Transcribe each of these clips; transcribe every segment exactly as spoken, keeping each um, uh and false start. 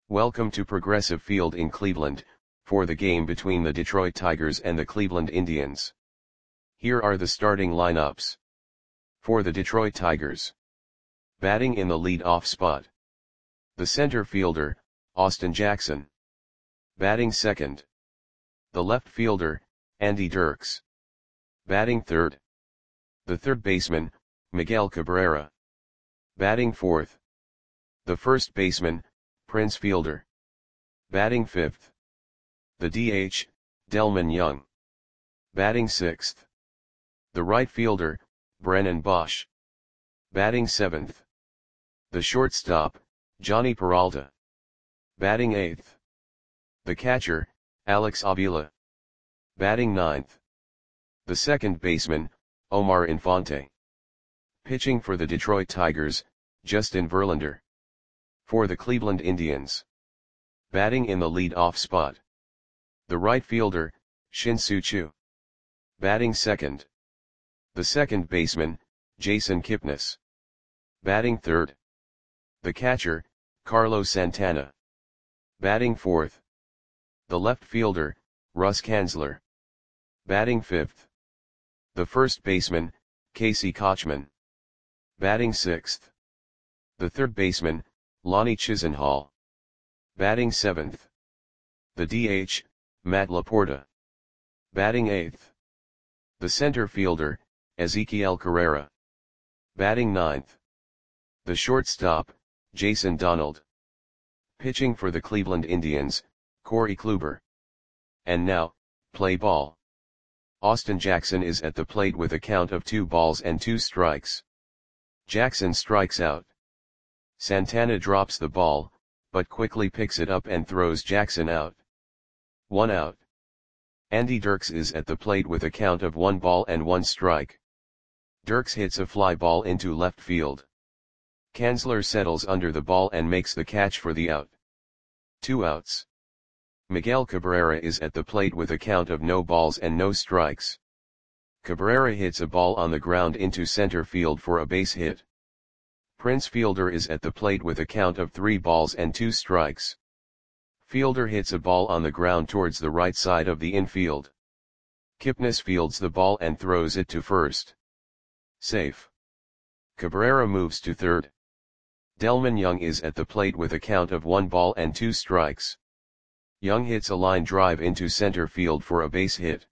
Welcome to Progressive Field in Cleveland, for the game between the Detroit Tigers and the Cleveland Indians. Here are the starting lineups. For the Detroit Tigers. Batting in the lead-off spot. The center fielder, Austin Jackson. Batting second. The left fielder, Andy Dirks. Batting third. The third baseman, Miguel Cabrera. Batting fourth. The first baseman, Prince Fielder. Batting fifth. The D H, Delmon Young. Batting sixth. The right fielder, Brennan Boesch. Batting seventh. The shortstop, Jhonny Peralta. Batting eighth. The catcher, Alex Avila. Batting ninth. The second baseman, Omar Infante. Pitching for the Detroit Tigers, Justin Verlander. For the Cleveland Indians. Batting in the lead-off spot. The right fielder, Shin-Soo Choo. Batting second. The second baseman, Jason Kipnis. Batting third. The catcher, Carlos Santana. Batting fourth. The left fielder, Russ Kanzler. Batting fifth. The first baseman, Casey Kotchman. Batting sixth. The third baseman, Lonnie Chisenhall. Batting seventh. The D H, Matt Laporta. Batting eighth. The center fielder, Ezekiel Carrera. Batting ninth. The shortstop, Jason Donald. Pitching for the Cleveland Indians, Corey Kluber. And now, play ball. Austin Jackson is at the plate with a count of two balls and two strikes. Jackson strikes out. Santana drops the ball, but quickly picks it up and throws Jackson out. One out. Andy Dirks is at the plate with a count of one ball and one strike. Dirks hits a fly ball into left field. Kanzler settles under the ball and makes the catch for the out. Two outs. Miguel Cabrera is at the plate with a count of no balls and no strikes. Cabrera hits a ball on the ground into center field for a base hit. Prince Fielder is at the plate with a count of three balls and two strikes. Fielder hits a ball on the ground towards the right side of the infield. Kipnis fields the ball and throws it to first. Safe. Cabrera moves to third. Delmon Young is at the plate with a count of one ball and two strikes. Young hits a line drive into center field for a base hit.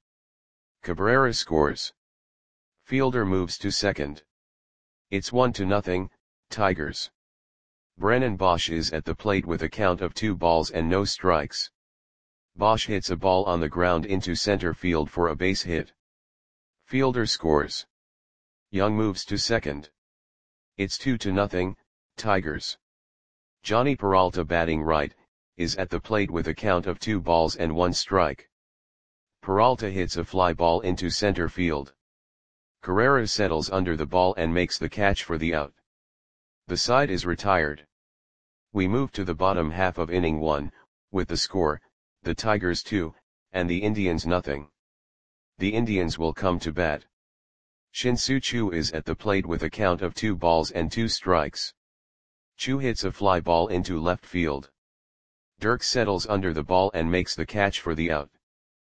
Cabrera scores. Fielder moves to second. It's one to nothing, Tigers. Brennan Boesch is at the plate with a count of two balls and no strikes. Boesch hits a ball on the ground into center field for a base hit. Fielder scores. Young moves to second. It's two to nothing, Tigers. Jhonny Peralta, batting right, is at the plate with a count of two balls and one strike. Peralta hits a fly ball into center field. Carrera settles under the ball and makes the catch for the out. The side is retired. We move to the bottom half of inning one, with the score, the Tigers two, and the Indians nothing. The Indians will come to bat. Shin-Soo Choo is at the plate with a count of two balls and two strikes. Choo hits a fly ball into left field. Dirks settles under the ball and makes the catch for the out.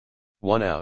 One out.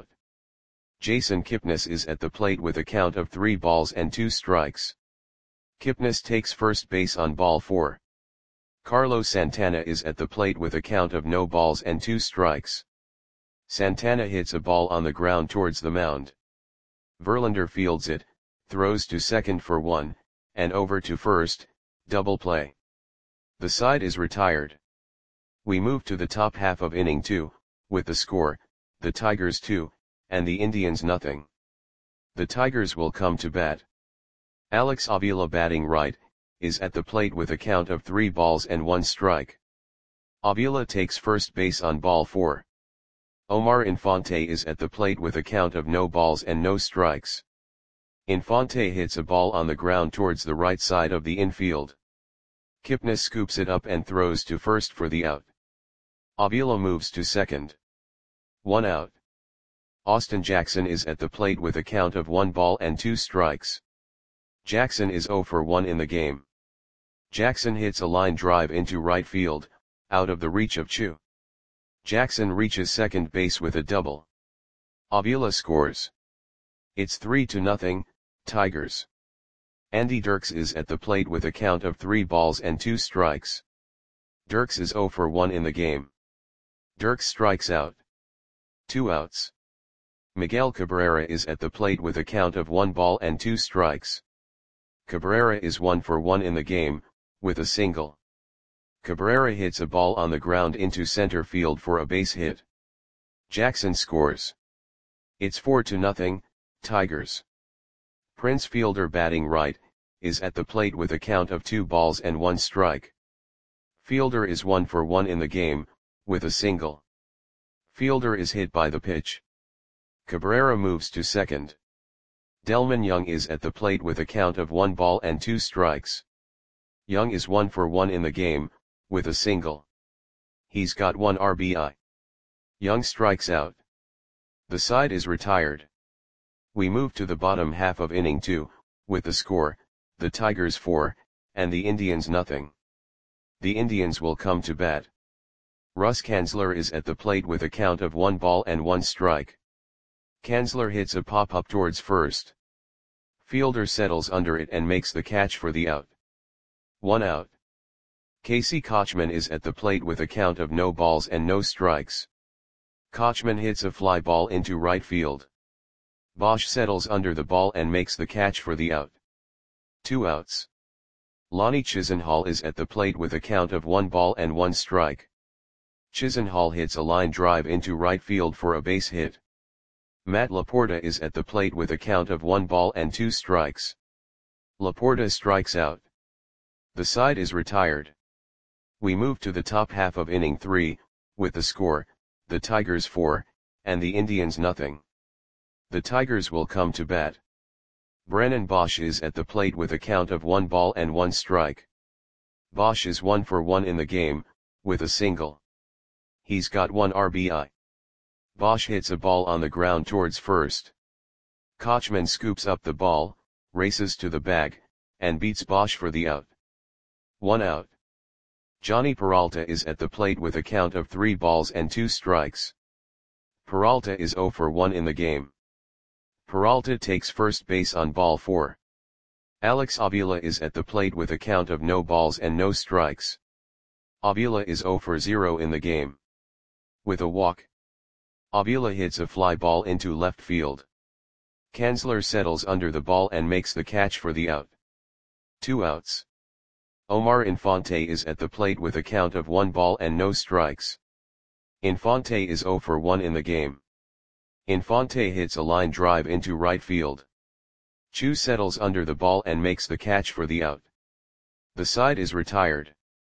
Jason Kipnis is at the plate with a count of three balls and two strikes. Kipnis takes first base on ball four. Carlos Santana is at the plate with a count of no balls and two strikes. Santana hits a ball on the ground towards the mound. Verlander fields it, throws to second for one, and over to first, double play. The side is retired. We move to the top half of inning two, with the score, the Tigers two, and the Indians nothing. The Tigers will come to bat. Alex Avila, batting right, is at the plate with a count of three balls and one strike. Avila takes first base on ball four. Omar Infante is at the plate with a count of no balls and no strikes. Infante hits a ball on the ground towards the right side of the infield. Kipnis scoops it up and throws to first for the out. Avila moves to second. One out. Austin Jackson is at the plate with a count of one ball and two strikes. Jackson is zero for one in the game. Jackson hits a line drive into right field, out of the reach of Chu. Jackson reaches second base with a double. Avila scores. It's three to nothing, Tigers. Andy Dirks is at the plate with a count of three balls and two strikes. Dirks is zero for one in the game. Dirks strikes out. Two outs. Miguel Cabrera is at the plate with a count of one ball and two strikes. Cabrera is one for one in the game, with a single. Cabrera hits a ball on the ground into center field for a base hit. Jackson scores. It's four to nothing, Tigers. Prince Fielder, batting right, is at the plate with a count of two balls and one strike. Fielder is one for one in the game, with a single. Fielder is hit by the pitch. Cabrera moves to second. Delman Young is at the plate with a count of one ball and two strikes. Young is one for one in the game, with a single. He's got one R B I. Young strikes out. The side is retired. We move to the bottom half of inning two, with the score, the Tigers four, and the Indians nothing. The Indians will come to bat. Russ Kanzler is at the plate with a count of one ball and one strike. Kanzler hits a pop-up towards first. Fielder settles under it and makes the catch for the out. One out. Casey Kochman is at the plate with a count of no balls and no strikes. Kochman hits a fly ball into right field. Bosch settles under the ball and makes the catch for the out. Two outs. Lonnie Chisenhall is at the plate with a count of one ball and one strike. Chisenhall hits a line drive into right field for a base hit. Matt Laporta is at the plate with a count of one ball and two strikes. Laporta strikes out. The side is retired. We move to the top half of inning three, with the score, the Tigers four, and the Indians nothing. The Tigers will come to bat. Brennan Bosch is at the plate with a count of one ball and one strike. Bosch is one for one in the game, with a single. He's got one R B I. Bosch hits a ball on the ground towards first. Kochman scoops up the ball, races to the bag, and beats Bosch for the out. One out. Johnny Peralta is at the plate with a count of three balls and two strikes. Peralta is zero for one in the game. Peralta takes first base on ball four. Alex Avila is at the plate with a count of no balls and no strikes. Avila is zero for zero in the game. With a walk, Avila hits a fly ball into left field. Kanzler settles under the ball and makes the catch for the out. Two outs. Omar Infante is at the plate with a count of one ball and no strikes. Infante is zero for one in the game. Infante hits a line drive into right field. Chu settles under the ball and makes the catch for the out. The side is retired.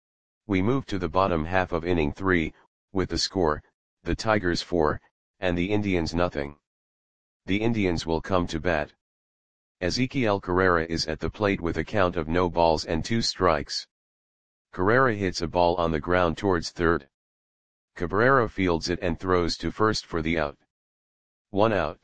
We move to the bottom half of inning three, with the score, the Tigers four, and the Indians nothing. The Indians will come to bat. Ezequiel Carrera is at the plate with a count of no balls and two strikes. Carrera hits a ball on the ground towards third. Cabrera fields it and throws to first for the out. One out.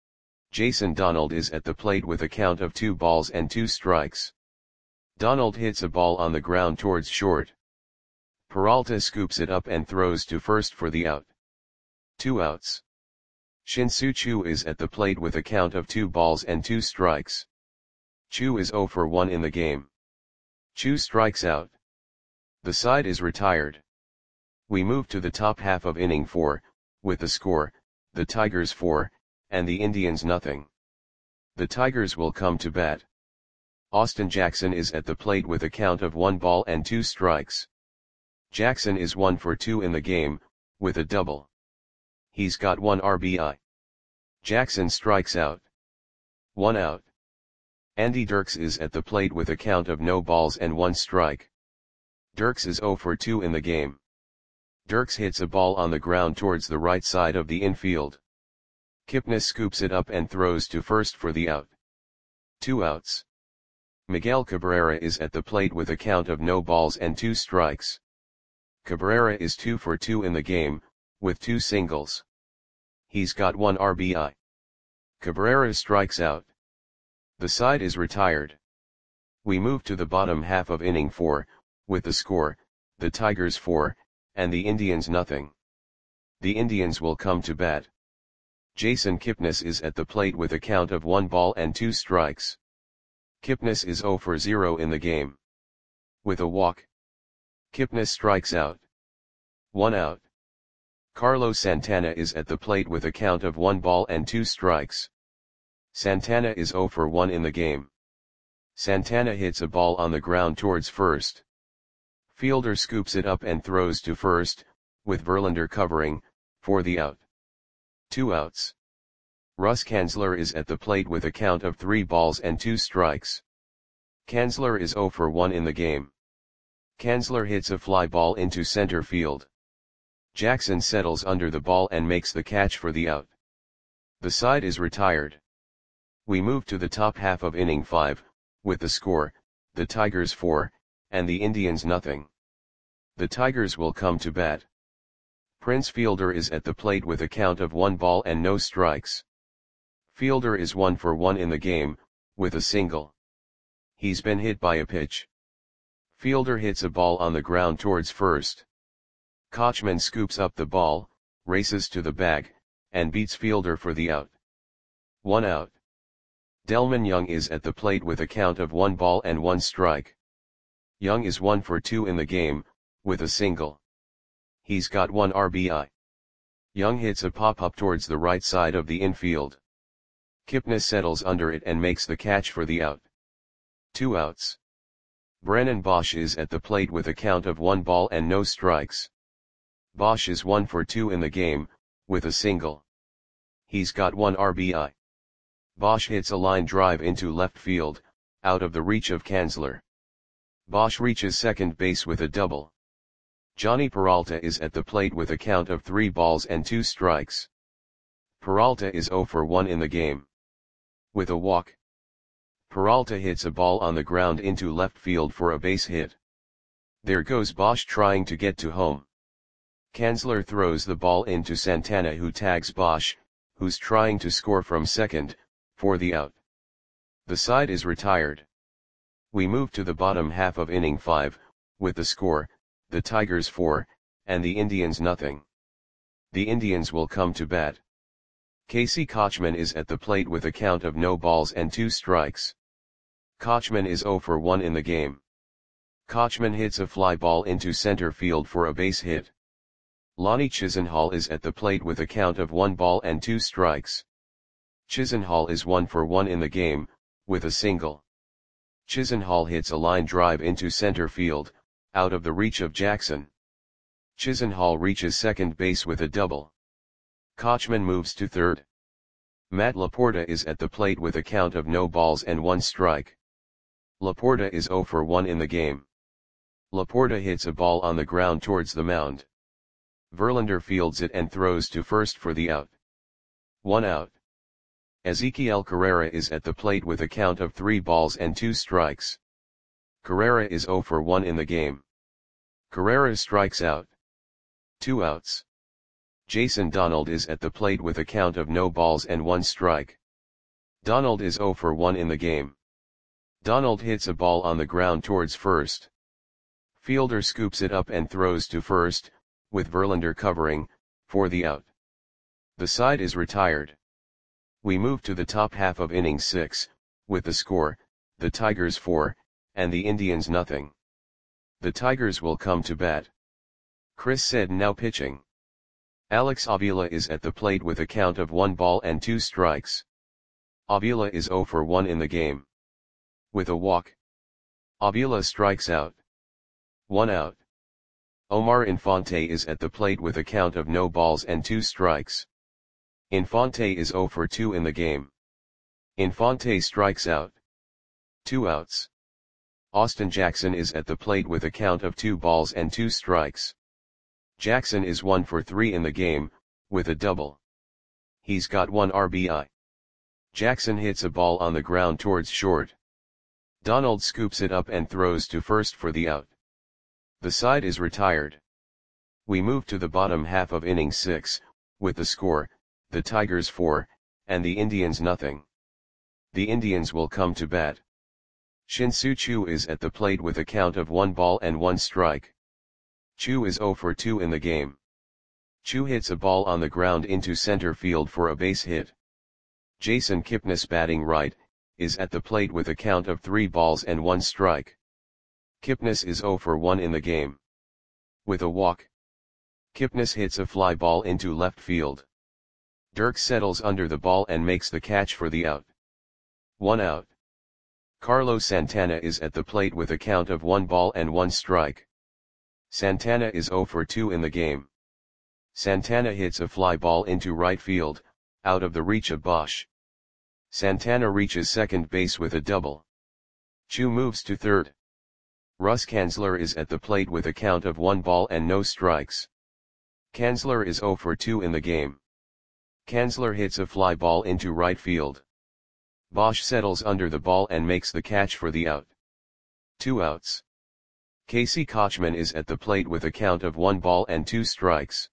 Jason Donald is at the plate with a count of two balls and two strikes. Donald hits a ball on the ground towards short. Peralta scoops it up and throws to first for the out. Two outs. Shin-Soo Choo is at the plate with a count of two balls and two strikes. Choo is zero for one in the game. Choo strikes out. The side is retired. We move to the top half of inning four, with the score, the Tigers four, and the Indians nothing. The Tigers will come to bat. Austin Jackson is at the plate with a count of one ball and two strikes. Jackson is one for two in the game, with a double. He's got one R B I. Jackson strikes out. One out. Andy Dirks is at the plate with a count of no balls and one strike. Dirks is zero for two in the game. Dirks hits a ball on the ground towards the right side of the infield. Kipnis scoops it up and throws to first for the out. Two outs. Miguel Cabrera is at the plate with a count of no balls and two strikes. Cabrera is two for two in the game, with two singles. He's got one R B I. Cabrera strikes out. The side is retired. We move to the bottom half of inning four, with the score, the Tigers four, and the Indians nothing. The Indians will come to bat. Jason Kipnis is at the plate with a count of one ball and two strikes. Kipnis is zero for zero in the game. With a walk, Kipnis strikes out. One out. Carlos Santana is at the plate with a count of one ball and two strikes. Santana is zero for one in the game. Santana hits a ball on the ground towards first. Fielder scoops it up and throws to first, with Verlander covering, for the out. Two outs. Russ Kanzler is at the plate with a count of three balls and two strikes. Kanzler is zero for one in the game. Kanzler hits a fly ball into center field. Jackson settles under the ball and makes the catch for the out. The side is retired. We move to the top half of inning five, with the score, the Tigers four, and the Indians nothing. The Tigers will come to bat. Prince Fielder is at the plate with a count of one ball and no strikes. Fielder is one for one in the game, with a single. He's been hit by a pitch. Fielder hits a ball on the ground towards first. Kochman scoops up the ball, races to the bag, and beats Fielder for the out. One out. Delmon Young is at the plate with a count of one ball and one strike. Young is one for two in the game, with a single. He's got one R B I. Young hits a pop-up towards the right side of the infield. Kipnis settles under it and makes the catch for the out. Two outs. Brennan Bosch is at the plate with a count of one ball and no strikes. Bosch is one for two in the game, with a single. He's got one R B I. Bosch hits a line drive into left field, out of the reach of Kanzler. Bosch reaches second base with a double. Johnny Peralta is at the plate with a count of three balls and two strikes. Peralta is zero for one in the game. With a walk, Peralta hits a ball on the ground into left field for a base hit. There goes Bosch trying to get to home. Kanzler throws the ball into Santana, who tags Bosch, who's trying to score from second, for the out. The side is retired. We move to the bottom half of inning five, with the score, the Tigers four, and the Indians nothing. The Indians will come to bat. Casey Kochman is at the plate with a count of no balls and two strikes. Kochman is zero for one in the game. Kochman hits a fly ball into center field for a base hit. Lonnie Chisenhall is at the plate with a count of one ball and two strikes. Chisenhall is one for one in the game, with a single. Chisenhall hits a line drive into center field, out of the reach of Jackson. Chisenhall reaches second base with a double. Kochman moves to third. Matt Laporta is at the plate with a count of no balls and one strike. Laporta is zero for one in the game. Laporta hits a ball on the ground towards the mound. Verlander fields it and throws to first for the out. One out. Ezequiel Carrera is at the plate with a count of three balls and two strikes. Carrera is zero for one in the game. Carrera strikes out. Two outs. Jason Donald is at the plate with a count of no balls and one strike. Donald is zero for one in the game. Donald hits a ball on the ground towards first. Fielder scoops it up and throws to first, with Verlander covering, for the out. The side is retired. We move to the top half of inning six, with the score, the Tigers four, and the Indians nothing. The Tigers will come to bat. Chris Seddon now pitching. Alex Avila is at the plate with a count of one ball and two strikes. Avila is zero for one in the game. With a walk, Avila strikes out. One out. Omar Infante is at the plate with a count of no balls and two strikes. Infante is zero for two in the game. Infante strikes out. Two outs. Austin Jackson is at the plate with a count of two balls and two strikes. Jackson is one for three in the game, with a double. He's got one R B I. Jackson hits a ball on the ground towards short. Donald scoops it up and throws to first for the out. The side is retired. We move to the bottom half of inning six, with the score, the Tigers four, and the Indians nothing. The Indians will come to bat. Shin-Soo Choo is at the plate with a count of one ball and one strike. Chu is zero for two in the game. Chu hits a ball on the ground into center field for a base hit. Jason Kipnis, batting right, is at the plate with a count of three balls and one strike. Kipnis is zero for one in the game. With a walk, Kipnis hits a fly ball into left field. Dirks settles under the ball and makes the catch for the out. One out. Carlos Santana is at the plate with a count of one ball and one strike. Santana is zero for two in the game. Santana hits a fly ball into right field, out of the reach of Bosch. Santana reaches second base with a double. Chu moves to third. Russ Kanzler is at the plate with a count of one ball and no strikes. Kanzler is zero for two in the game. Kanzler hits a fly ball into right field. Bosch settles under the ball and makes the catch for the out. Two outs. Casey Kochman is at the plate with a count of one ball and two strikes.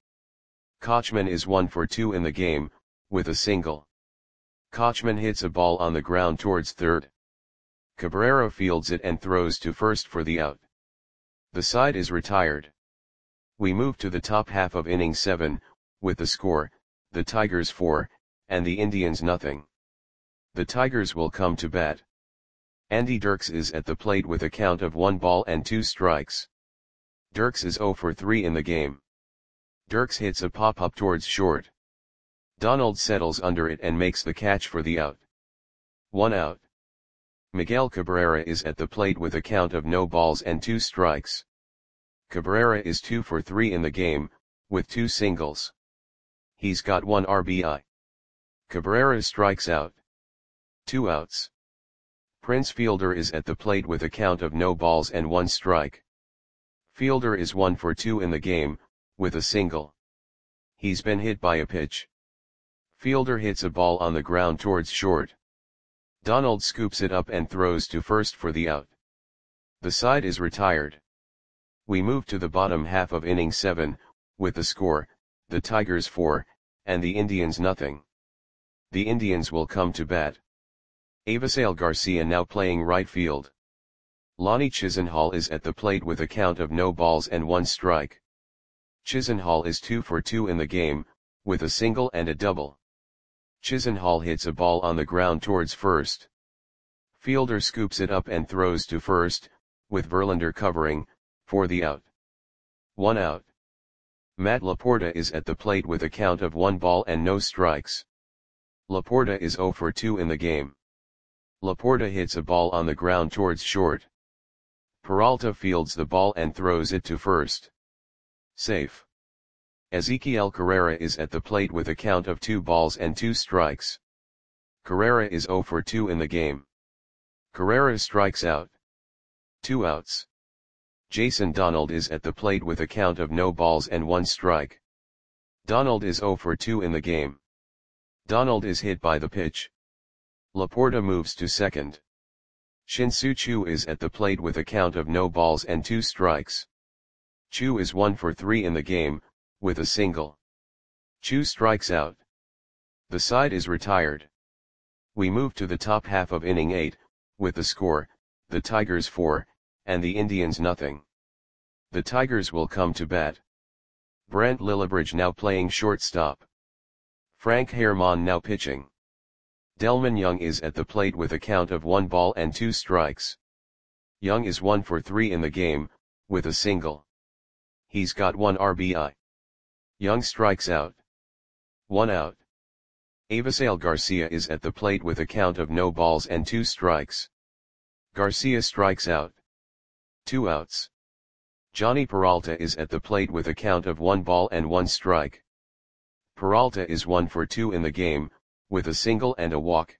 Kochman is one for two in the game, with a single. Kochman hits a ball on the ground towards third. Cabrera fields it and throws to first for the out. The side is retired. We move to the top half of inning seven, with the score, the Tigers four, and the Indians nothing. The Tigers will come to bat. Andy Dirks is at the plate with a count of one ball and two strikes. Dirks is zero for three in the game. Dirks hits a pop-up towards short. Donald settles under it and makes the catch for the out. One out. Miguel Cabrera is at the plate with a count of no balls and two strikes. Cabrera is two for three in the game, with two singles. He's got one R B I. Cabrera strikes out. Two outs. Prince Fielder is at the plate with a count of no balls and one strike. Fielder is one for two in the game, with a single. He's been hit by a pitch. Fielder hits a ball on the ground towards short. Donald scoops it up and throws to first for the out. The side is retired. We move to the bottom half of inning seven, with the score, the Tigers four, and the Indians nothing. The Indians will come to bat. Avisail Garcia now playing right field. Lonnie Chisenhall is at the plate with a count of no balls and one strike. Chisenhall is two for two in the game, with a single and a double. Chisenhall hits a ball on the ground towards first. Fielder scoops it up and throws to first, with Verlander covering, for the out. One out. Matt Laporta is at the plate with a count of one ball and no strikes. Laporta is zero for two in the game. Laporta hits a ball on the ground towards short. Peralta fields the ball and throws it to first. Safe. Ezequiel Carrera is at the plate with a count of two balls and two strikes. Carrera is zero for two in the game. Carrera strikes out. Two outs. Jason Donald is at the plate with a count of no balls and one strike. Donald is zero for two in the game. Donald is hit by the pitch. Laporta moves to second. Shin-Soo Choo is at the plate with a count of no balls and two strikes. Choo is one for three in the game, with a single. Choo strikes out. The side is retired. We move to the top half of inning eight, with the score, the Tigers four, and the Indians nothing. The Tigers will come to bat. Brent Lillibridge now playing shortstop. Frank Herrmann now pitching. Delman Young is at the plate with a count of one ball and two strikes. Young is one for three in the game, with a single. He's got one R B I. Young strikes out. One out. Avisail Garcia is at the plate with a count of no balls and two strikes. Garcia strikes out. Two outs. Johnny Peralta is at the plate with a count of one ball and one strike. Peralta is one for two in the game, with a single and a walk.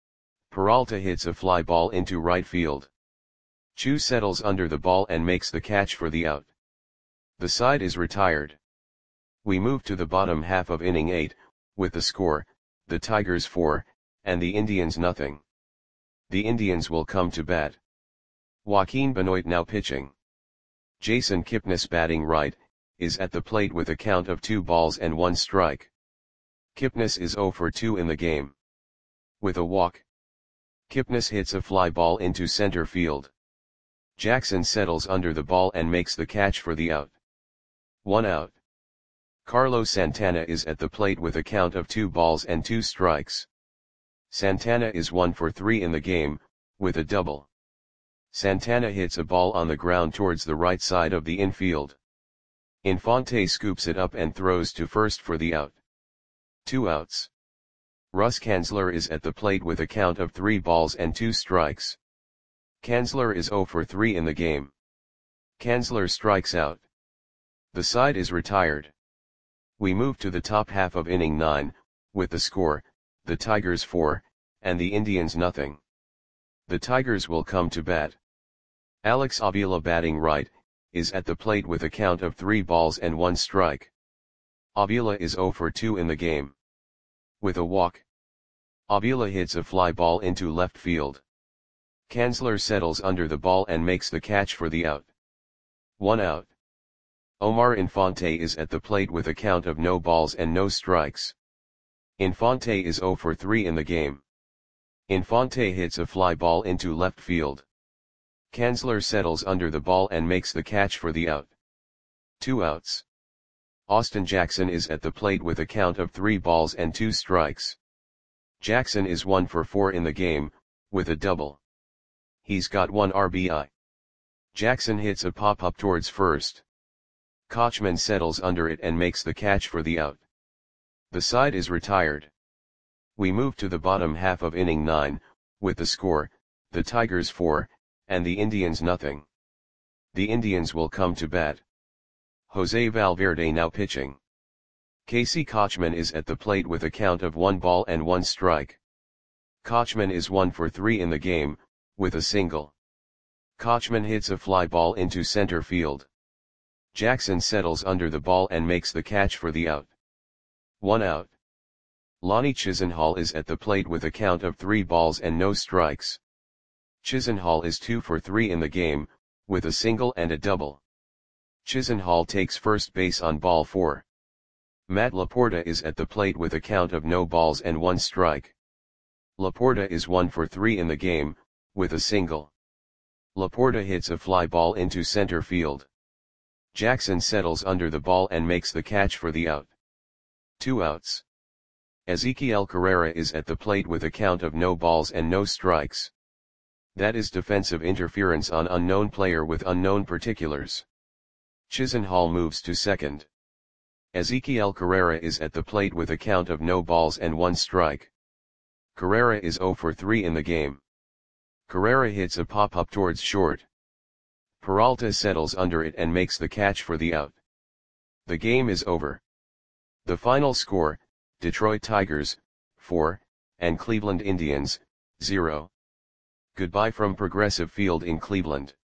Peralta hits a fly ball into right field. Choo settles under the ball and makes the catch for the out. The side is retired. We move to the bottom half of inning eight, with the score, the Tigers four, and the Indians nothing. The Indians will come to bat. Joaquin Benoit now pitching. Jason Kipnis batting right, is at the plate with a count of two balls and one strike. Kipnis is zero for two in the game. With a walk, Kipnis hits a fly ball into center field. Jackson settles under the ball and makes the catch for the out. one out. Carlos Santana is at the plate with a count of two balls and two strikes. Santana is one for three in the game, with a double. Santana hits a ball on the ground towards the right side of the infield. Infante scoops it up and throws to first for the out. Two outs. Russ Kanzler is at the plate with a count of three balls and two strikes. Kanzler is zero for three in the game. Kanzler strikes out. The side is retired. We move to the top half of inning nine, with the score, the Tigers four, and the Indians nothing. The Tigers will come to bat. Alex Avila, batting right, is at the plate with a count of three balls and one strike. Avila is zero for two in the game. With a walk, Avila hits a fly ball into left field. Kanzler settles under the ball and makes the catch for the out. One out. Omar Infante is at the plate with a count of no balls and no strikes. Infante is zero for three in the game. Infante hits a fly ball into left field. Kanzler settles under the ball and makes the catch for the out. Two outs. Austin Jackson is at the plate with a count of three balls and two strikes. Jackson is one for four in the game, with a double. He's got one R B I. Jackson hits a pop-up towards first. Kochman settles under it and makes the catch for the out. The side is retired. We move to the bottom half of inning nine, with the score, the Tigers four, and the Indians nothing. The Indians will come to bat. Jose Valverde now pitching. Casey Kochman is at the plate with a count of one ball and one strike. Kochman is one for three in the game, with a single. Kochman hits a fly ball into center field. Jackson settles under the ball and makes the catch for the out. One out. Lonnie Chisenhall is at the plate with a count of three balls and no strikes. Chisenhall is two for three in the game, with a single and a double. Chisenhall takes first base on ball four. Matt Laporta is at the plate with a count of no balls and one strike. Laporta is one for three in the game, with a single. Laporta hits a fly ball into center field. Jackson settles under the ball and makes the catch for the out. Two outs. Ezequiel Carrera is at the plate with a count of no balls and no strikes. That is defensive interference on unknown player with unknown particulars. Chisenhall moves to second. Ezequiel Carrera is at the plate with a count of no balls and one strike. Carrera is zero for three in the game. Carrera hits a pop-up towards short. Peralta settles under it and makes the catch for the out. The game is over. The final score, Detroit Tigers, four, and Cleveland Indians, zero. Goodbye from Progressive Field in Cleveland.